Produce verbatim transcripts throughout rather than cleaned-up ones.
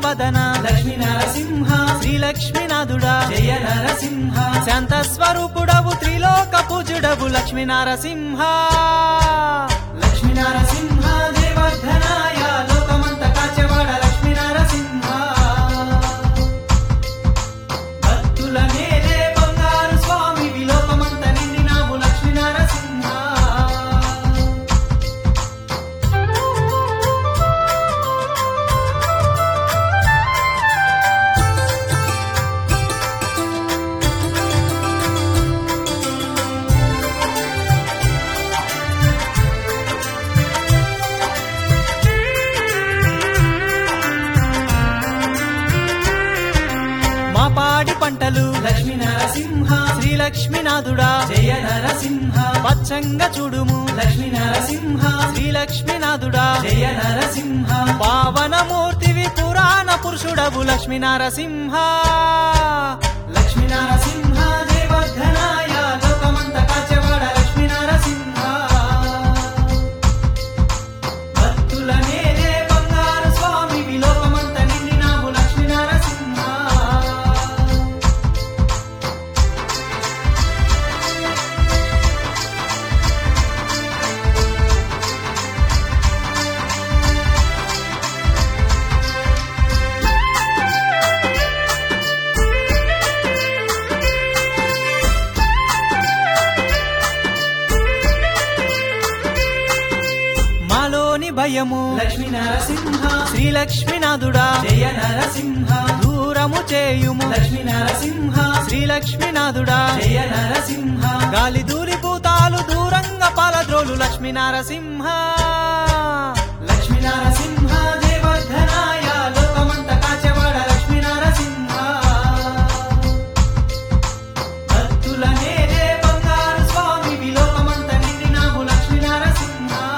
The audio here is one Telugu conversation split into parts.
వదన లక్ష్మీ నరసింహ శ్రీలక్ష్మీనాథుడా జయ నరసింహ శాంత స్వరూపుడవు త్రిలోక పూజుడవు లక్ష్మీ నరసింహ లక్ష్మీ నరసింహ దేవర్ధనాయ లోకమంత కాచెవాడ లక్ష్మీ నరసింహ భక్తుల నేలే బంగారు స్వామి విలోకమంత నిండినావు లక్ష్మీ నరసింహ మా పాడి పంటలు లక్ష్మీ నరసింహ శ్రీలక్ష్మీనాథుడా జయ నరసింహ పచ్చంగా చూడుము లక్ష్మీ నరసింహ శ్రీలక్ష్మీనాథుడా జయ నరసింహ పావనమూర్తివి పురాణ పురుషుడవు లక్ష్మీ నరసింహ లక్ష్మీ నరసింహ దేవర్ధనాయ లోకమంత కాచెవాడ లక్ష్మీ నరసింహ భక్తుల నేలే బంగారు స్వామి విలోకమంత నిండినావు లక్ష్మీ నరసింహ మాలోని భయము లక్ష్మీ నరసింహ శ్రీలక్ష్మీనాథుడా జయ నరసింహ దూరము చేయుము లక్ష్మీ నరసింహ శ్రీలక్ష్మీనాథుడా జయ నరసింహ గాలి దూరి భూతాలు దూరంగా పాలద్రోలు లక్ష్మీ నరసింహ లక్ష్మీ నరసింహ దేవర్ధనాయ లోకమంత కాచెవాడ లక్ష్మీ నరసింహ భక్తుల నేలే బంగారు స్వామి విలోకమంత నిండినావు లక్ష్మీ నరసింహ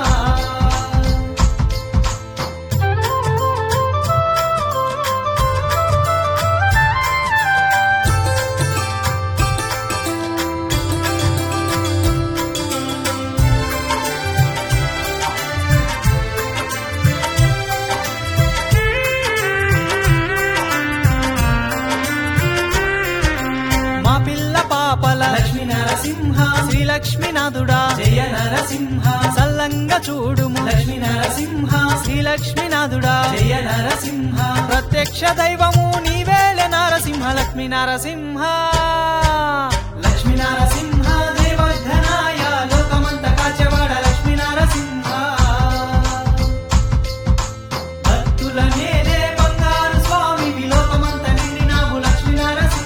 మా పిల్ల పాపల లక్ష్మీ నరసింహ శ్రీలక్ష్మీనాథుడా జయ నరసింహ సల్లంగా చూడుము లక్ష్మీ నరసింహ శ్రీలక్ష్మీనాథుడా జయ నరసింహ ప్రత్యక్ష దైవము నీవేలే నరసింహ లక్ష్మీ నరసింహ లక్ష్మీ నరసింహ దేవర్ధనాయ లోకమంత కాచెవాడ లక్ష్మీ నరసింహ భక్తుల నేలే బంగారు స్వామి విలోకమంత నిండినావు లక్ష్మీ నరసింహ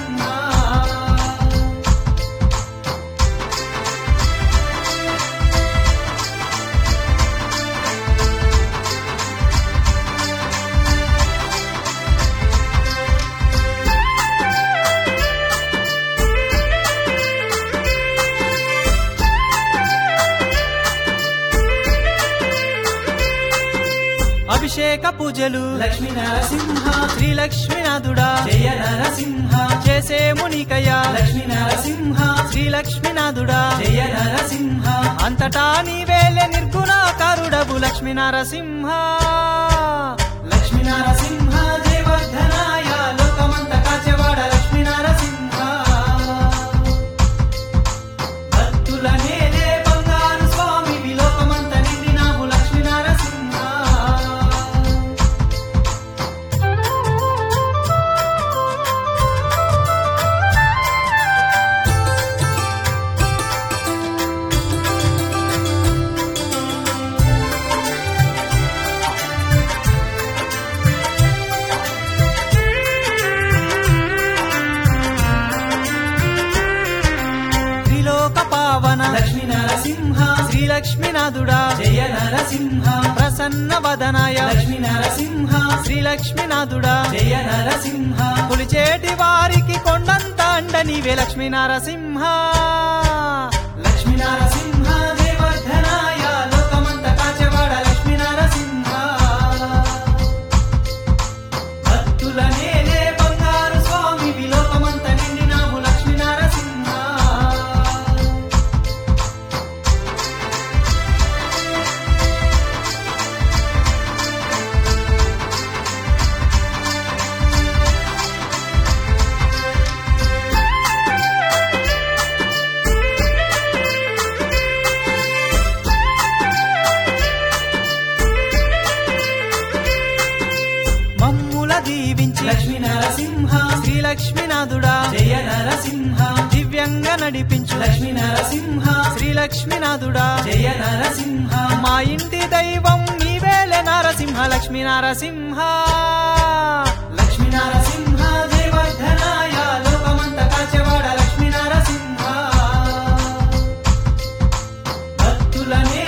అభిషేక పూజలు లక్ష్మీ నరసింహ శ్రీలక్ష్మీనాథుడా జయ నరసింహ చేసే మునికయ్య లక్ష్మీ నరసింహ శ్రీలక్ష్మీనాథుడా జయ నరసింహ అంతటా నీవేలే నిర్గుణాకారుడవు లక్ష్మీ నరసింహ లక్ష్మీ నరసింహ దేవర్ధనాయ లోకమంత కాచెవాడ లక్ష్మీ నరసింహ భక్తుల నేలే బంగారు స్వామి విలోకమంత నిండినావు లక్ష్మీ నరసింహ త్రిలోక పావన లక్ష్మీ నరసింహ శ్రీలక్ష్మీనాథుడా జయ నరసింహ ప్రసన్న వదనాయ లక్ష్మీ నరసింహ శ్రీలక్ష్మీనాథుడా జయ నరసింహ పులిచేటి వారికి కొండంత అండ నీవే లక్ష్మీ నరసింహ లక్ష్మీ నరసింహ దేవర్ధనాయ లోకమంత కాచెవాడ లక్ష్మీ నరసింహ భక్తుల నేలే బంగారు స్వామి విలోకమంత నిండినావు లక్ష్మీ నరసింహ లక్ష్మీనాథుడా జయ నరసింహ దివ్యంగా నడిపించు లక్ష్మీ నరసింహ శ్రీ లక్ష్మీనాథుడా జయ నరసింహ మా ఇంటి దైవం నీవేలే నరసింహ లక్ష్మీ నరసింహ లక్ష్మీ నరసింహ జయవర్ధనాయ లోకమంత కాచేవాడ లక్ష్మీ నరసింహ భక్తులనే